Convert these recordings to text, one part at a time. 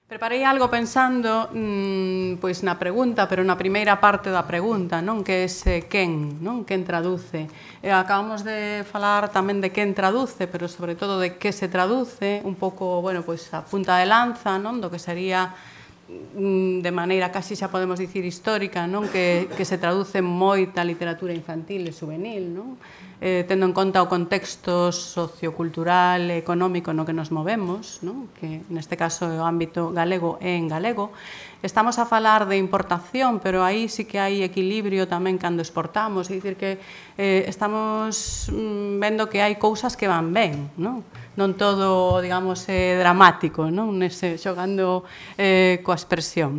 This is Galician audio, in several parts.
Preparei algo pensando pois na pregunta, pero na primeira parte da pregunta, non? Que é ese quen, non? Quen traduce. Acabamos de falar tamén de quen traduce, pero sobre todo de que se traduce, un pouco, bueno, pois a punta de lanza, non? Do que sería de maneira casi xa podemos dicir histórica, non? Que se traduce moita literatura infantil e juvenil, non? Tendo en conta o contexto sociocultural e económico no que nos movemos, non? Que neste caso é o ámbito galego e en galego. Estamos a falar de importación, pero aí sí que hai equilibrio tamén cando exportamos, é dicir que estamos vendo que hai cousas que van ben, non? Non todo, digamos, dramático, non? Nese, xogando coa expresión.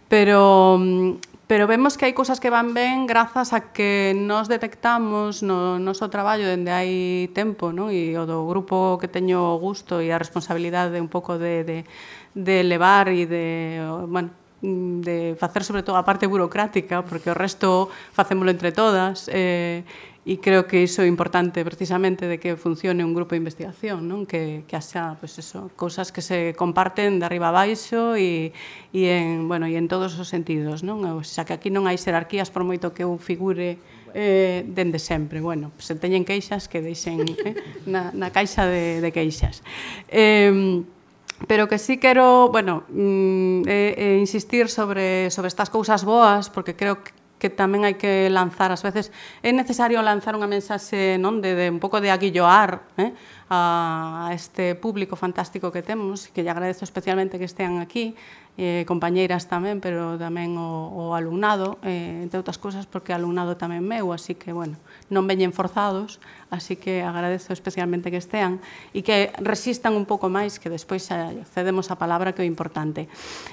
Pero vemos que hai cousas que van ben grazas a que nos detectamos no noso traballo dende hai tempo, non? E o do grupo que teño o gusto e a responsabilidade un pouco de levar e de, bueno, de facer sobre todo a parte burocrática, porque o resto facémolo entre todas, e creo que iso é importante precisamente de que funcione un grupo de investigación, non? Que haxa, pois eso, cousas que se comparten de arriba a baixo e en todos os sentidos, non? O sea, que aquí non hai xerarquías por moito que eu figure dende sempre. Bueno, se teñen queixas que deixen na caixa de queixas. Pero que sí quero, bueno, insistir sobre estas cousas boas, porque creo que tamén hai que lanzar, ás veces é necesario lanzar unha mensaxe, non, de un pouco de aguilloar a este público fantástico que temos, que lle agradezo especialmente que estean aquí, compañeiras tamén, pero tamén o alumnado, entre outras cousas, porque o alumnado tamén meu, así que, bueno, non veñen forzados, así que agradezo especialmente que estean e que resistan un pouco máis, que despois cedemos a palabra, que é importante.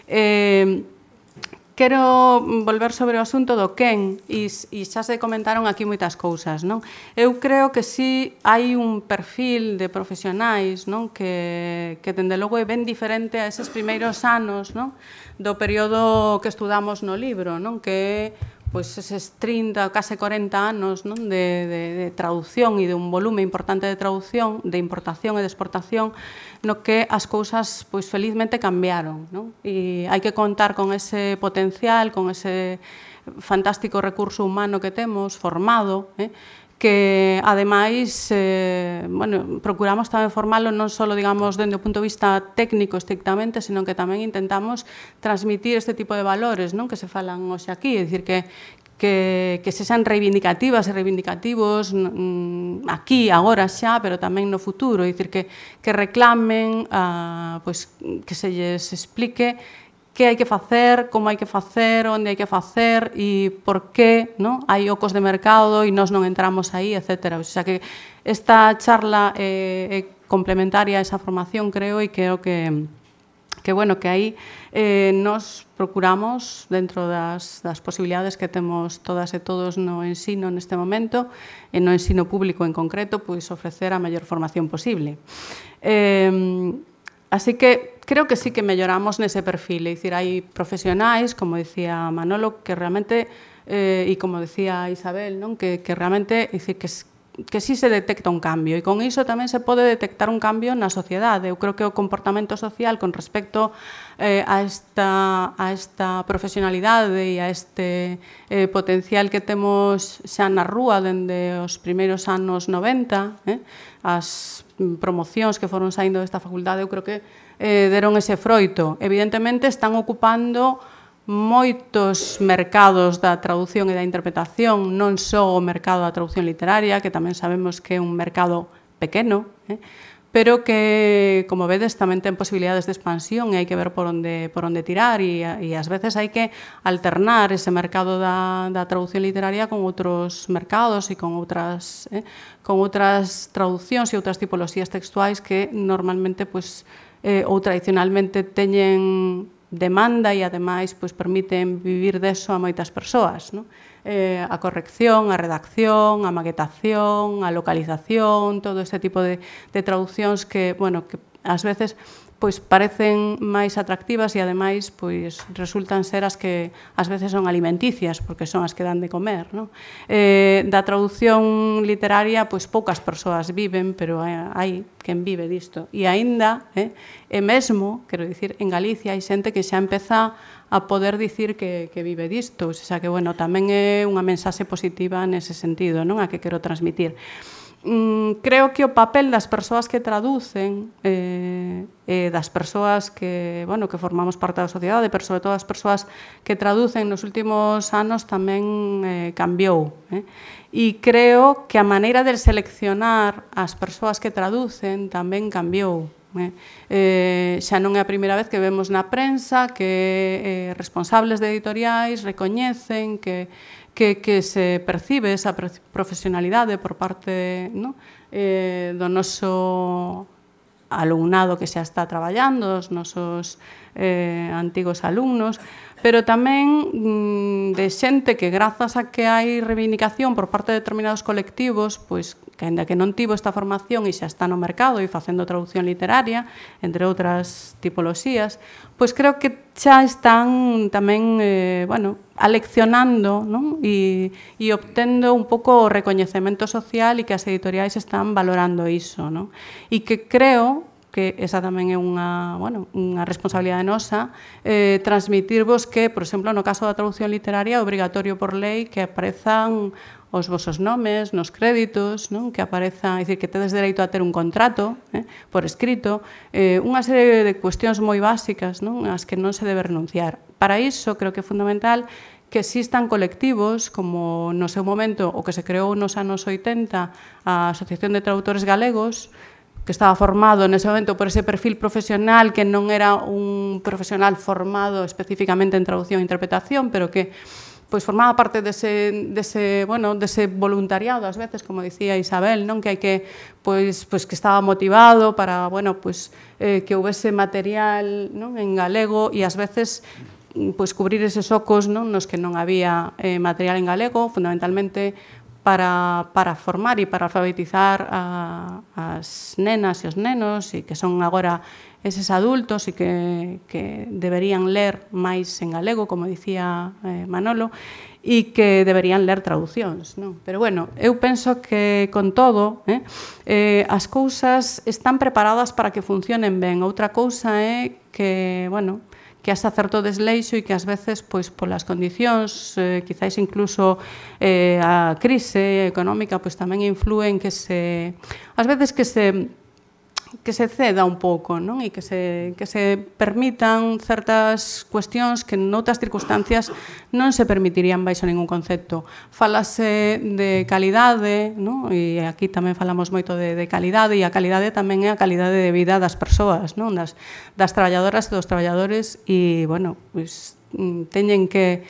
Quero volver sobre o asunto do quen e xa se comentaron aquí moitas cousas, non? Eu creo que si hai un perfil de profesionais, non? Que dende logo é ben diferente a eses primeiros anos, non? Do período que estudamos no libro, non? Que é pois eses 30, case 40 anos, non? De traducción e de un volume importante de traducción, de importación e de exportación, no que as cousas, pois, felizmente cambiaron, non? E hai que contar con ese potencial, con ese fantástico recurso humano que temos, formado, que, ademais, bueno, procuramos tamén formalo non só, digamos, dende o punto de vista técnico estrictamente, senón que tamén intentamos transmitir este tipo de valores, non? Que se falan hoxe aquí, é dicir, que se sean reivindicativas e reivindicativos aquí, agora xa, pero tamén no futuro, é dicir, que reclamen, pois, que se lles explique que hai que facer, como hai que facer, onde hai que facer e por que, non? Hai ocos de mercado e nós non entramos aí, etc. O sea que esta charla é complementaria a esa formación, creo, e creo que bueno, que aí nos procuramos, dentro das posibilidades que temos todas e todos no ensino neste momento, e no ensino público en concreto, pois ofrecer a mellor formación posible. Así que creo que sí que melloramos nese perfil, é dicir, hai profesionais, como dicía Manolo, que realmente, e como dicía Isabel, non? Que realmente, é dicir, que sí se detecta un cambio, e con iso tamén se pode detectar un cambio na sociedade. Eu creo que o comportamento social con respecto a esta profesionalidade e a este potencial que temos xa na rúa dende os primeiros anos 90, as promocións que foron saindo desta facultade, eu creo que deron ese froito. Evidentemente, están ocupando moitos mercados da traducción e da interpretación, non só o mercado da traducción literaria, que tamén sabemos que é un mercado pequeno, pero que, como vedes, tamén ten posibilidades de expansión e hai que ver por onde tirar e ás veces hai que alternar ese mercado da traducción literaria con outros mercados e con outras traduccións e outras tipoloxías textuais que normalmente ou tradicionalmente teñen demanda e, ademais, permiten vivir deso a moitas persoas, non? A corrección, a redacción, a maquetación, a localización, todo ese tipo de traduccións que, bueno, que ás veces pois parecen máis atractivas e ademais pois resultan ser as que ás veces son alimenticias porque son as que dan de comer, non? Da traducción literaria pois poucas persoas viven, pero hai quen vive disto e aínda, e mesmo, quero dicir, en Galicia hai xente que xa empeza a poder dicir que vive disto, o sea que, bueno, tamén é unha mensaxe positiva nese sentido, non? A que quero transmitir. Creo que o papel das persoas que traducen das persoas que, bueno, que formamos parte da sociedade, pero sobre todo as persoas que traducen nos últimos anos tamén cambiou. E creo que a maneira de seleccionar as persoas que traducen tamén cambiou. Xa non é a primeira vez que vemos na prensa que responsables de editoriais recoñecen que se percibe esa profesionalidade por parte do noso alumnado que xa está traballando, os nosos antigos alumnos, pero tamén de xente que grazas a que hai reivindicación por parte de determinados colectivos, pois que ainda que non tivo esta formación e xa está no mercado e facendo traducción literaria, entre outras tipoloxías, pois creo que xa están tamén, aleccionando, non? E obtendo un pouco o recoñecemento social e que as editoriais están valorando iso, non? E que creo que esa tamén é unha responsabilidade nosa, transmitirvos que, por exemplo, no caso da traducción literaria é obrigatorio por lei que aparezan os vosos nomes nos créditos, non? Que aparezan, é dicir, que tedes dereito a ter un contrato por escrito, unha serie de cuestións moi básicas, non? As que non se debe renunciar. Para iso, creo que é fundamental que existan colectivos como no seu momento o que se creou nos anos 80 a Asociación de Traductores Galegos, que estaba formado nese momento por ese perfil profesional que non era un profesional formado especificamente en traducción e interpretación, pero que pois formaba parte dese voluntariado, ás veces, como dicía Isabel, non, que hai que pois que estaba motivado para, que houvese material, non, en galego e ás veces pois cubrir eses ocos, non, nos que non había material en galego, fundamentalmente para formar e para alfabetizar as nenas e os nenos e que son agora eses adultos e que deberían ler máis en galego, como dicía Manolo, e que deberían ler traducións, non? Pero, bueno, eu penso que, con todo, as cousas están preparadas para que funcionen ben. Outra cousa é que, que haxa certo desleixo e que ás veces, pois, polas condicións, quizáis incluso a crise económica, pois tamén inflúe en que ás veces que se ceda un pouco, non? E que se permitan certas cuestións que noutras circunstancias non se permitirían baixo ningún concepto. Fálase de calidade, non? E aquí tamén falamos moito de calidade, e a calidade tamén é a calidade de vida das persoas, non? Das traballadoras e dos traballadores, e, teñen que,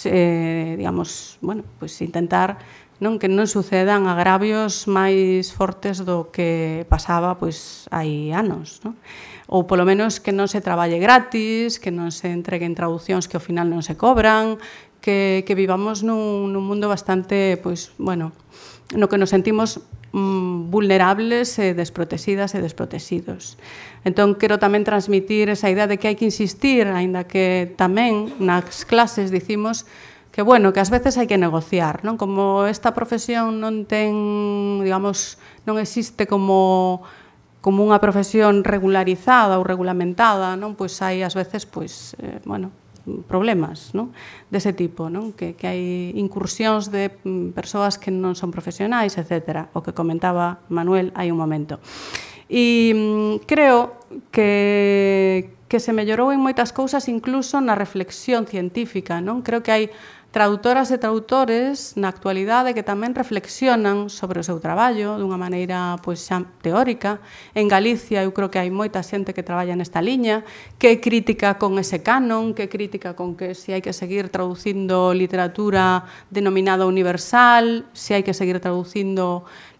intentar que non sucedan agravios máis fortes do que pasaba hai anos, non? Ou polo menos que non se traballe gratis, que non se entreguen traducións que ao final non se cobran, que vivamos nun mundo bastante, no que nos sentimos vulnerables, desprotegidas e desprotegidos. Entón, quero tamén transmitir esa idea de que hai que insistir, aínda que tamén nas clases dicimos que ás veces hai que negociar, non? Como esta profesión non ten, non existe como unha profesión regularizada ou regulamentada, non? Pois hai ás veces, problemas, non? Dese tipo, non? Que hai incursións de persoas que non son profesionais, etc. O que comentaba Manuel hai un momento. E creo que se mellorou en moitas cousas, incluso na reflexión científica, non? Creo que hai traductoras e traductores na actualidade que tamén reflexionan sobre o seu traballo dunha maneira xa teórica. En Galicia eu creo que hai moita xente que traballa nesta liña, que é crítica con ese canon, que é crítica con que se hai que seguir traducindo literatura denominada universal, se hai que seguir traducindo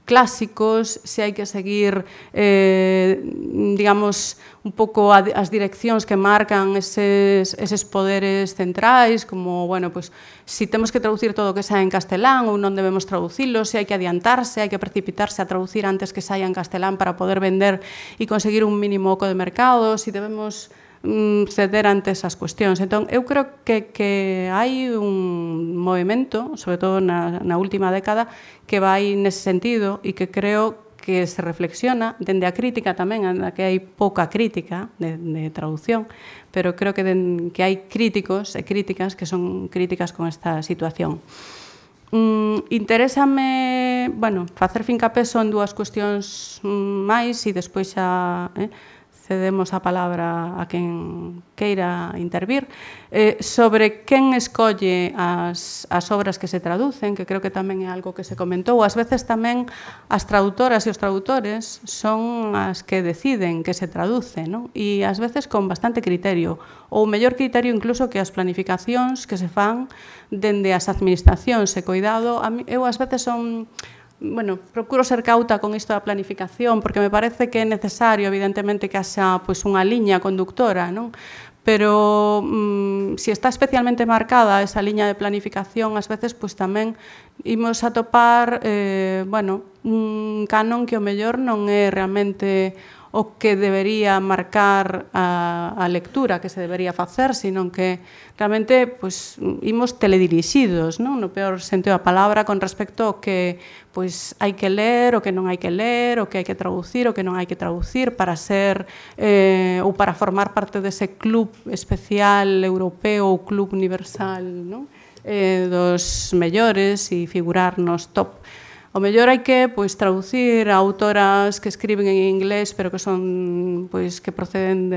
clásicos, se hai que seguir, digamos, un pouco as direccións que marcan eses poderes centrais, como, bueno, pues, si temos que traducir todo o que saia en castelán ou non debemos traducilo, se hai que adiantarse, hai que precipitarse a traducir antes que saia en castelán para poder vender e conseguir un mínimo oco de mercado, si debemos ceder ante esas cuestións. Entón, eu creo que hai un movimento, sobre todo na última década, que vai nese sentido e que creo que se reflexiona dende a crítica tamén, na que hai pouca crítica de traducción, pero creo que hai críticos e críticas que son críticas con esta situación. Interésame, bueno, facer fincapé son dúas cuestións máis e despois xa cedemos a palabra a quen queira intervir, sobre quen escolle as obras que se traducen, que creo que tamén é algo que se comentou. Ás veces tamén as traductoras e os tradutores son as que deciden que se traduce, non? E ás veces con bastante criterio, ou mellor criterio incluso que as planificacións que se fan dende as administracións. E coidado, eu ás veces son... Bueno, procuro ser cauta con isto da planificación, porque me parece que é necesario, evidentemente, que haxa pois, unha liña conductora, non? Pero se está especialmente marcada esa liña de planificación, ás veces pois, tamén imos a topar bueno, un canon que o mellor non é realmente o que debería marcar a lectura que se debería facer, sino que realmente pois, imos teledirixidos, non? No peor sentido da palabra, con respecto ao que pois, hai que ler, o que non hai que ler, o que hai que traducir, o que non hai que traducir para ser ou para formar parte dese club especial europeo ou club universal, non? Dos mellores e figurar nos top. O mellor hai que pois, traducir a autoras que escriben en inglés, pero que son pois, que proceden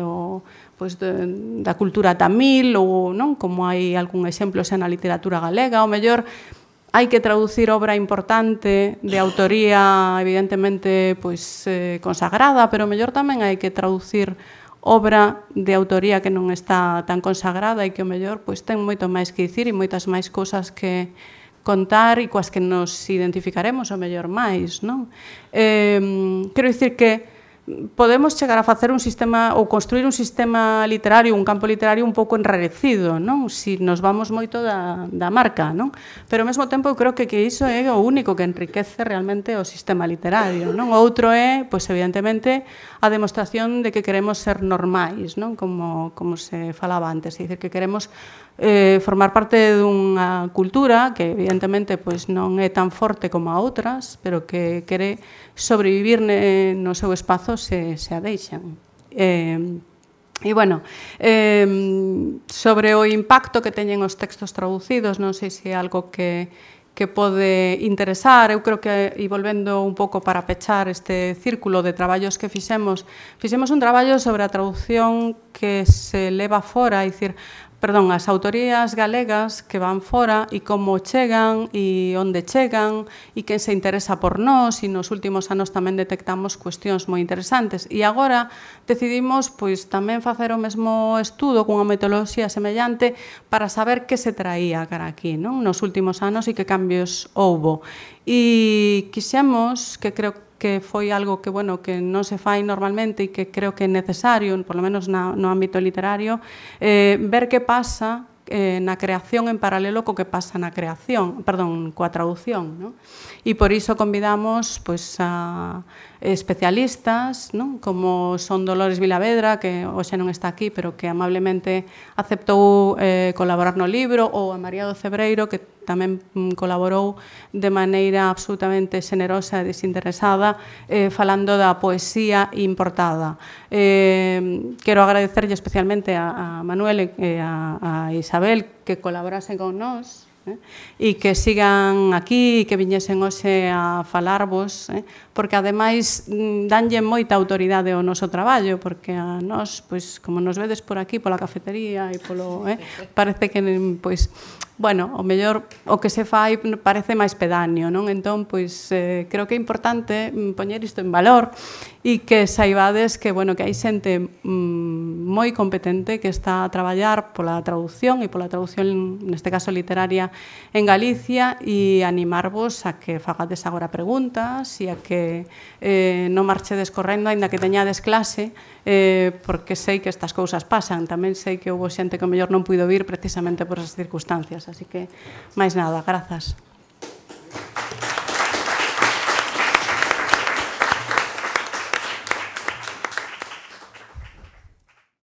da cultura tamil, ou non, como hai algún exemplo xa na literatura galega. O mellor hai que traducir obra importante de autoría evidentemente pois, consagrada, pero o mellor tamén hai que traducir obra de autoría que non está tan consagrada e que o mellor pois, ten moito máis que dicir e moitas máis cousas que contar e coas que nos identificaremos o mellor máis, non? Quero dicir que podemos chegar a facer un sistema ou construir un sistema literario, un campo literario un pouco enrarecido, non? Si nos vamos moito da marca, non? Pero ao mesmo tempo eu creo que iso é o único que enriquece realmente o sistema literario, non? O outro é, pois evidentemente, a demostración de que queremos ser normais, non? Como se falaba antes, é dicir, que queremos formar parte dunha cultura que evidentemente pois, non é tan forte como a outras, pero que quere sobrevivir no seu espazo se a deixan. E, bueno, sobre o impacto que teñen os textos traducidos, non sei se é algo que pode interesar. Eu creo que, e volvendo un pouco para pechar este círculo de traballos que fixemos un traballo sobre a traducción que se leva fora, é dicir, as autorías galegas que van fora e como chegan e onde chegan e quen se interesa por nós, e nos últimos anos tamén detectamos cuestións moi interesantes. E agora decidimos pois, tamén facer o mesmo estudo cunha metodoloxía semellante para saber que se traía cara aquí, non? Nos últimos anos e que cambios houbo. E quixemos, que creo que foi algo que, bueno, que non se fai normalmente e que creo que é necesario, por lo menos no ámbito literario, ver que pasa na creación en paralelo co que pasa na creación, coa traducción, non? E por iso convidamos pois, a especialistas, non? Como son Dolores Vilavedra, que hoxe non está aquí, pero que amablemente aceptou colaborar no libro, ou a María do Cebreiro, que tamén colaborou de maneira absolutamente xenerosa e desinteresada falando da poesía importada. Quero agradecerlle especialmente a Manuel e a Isabel que colaborasen con nós e que sigan aquí e que viñesen hoxe a falarvos, porque ademais danlle moita autoridade ao noso traballo, porque a nós, pois, como nos vedes por aquí, pola cafetería e polo, parece que, pois, bueno, o mellor o que se fai parece máis pedáneo, non? Entón, pois, creo que é importante poñer isto en valor e que saibades que, bueno, que hai xente moi competente que está a traballar pola traducción e pola traducción, neste caso literaria, en Galicia, e animarvos a que fagades agora preguntas e a que non marchedes correndo, aínda que teñades clase, porque sei que estas cousas pasan. Tamén sei que houve xente que o mellor non puido vir precisamente por esas circunstancias. Así que, máis nada, grazas.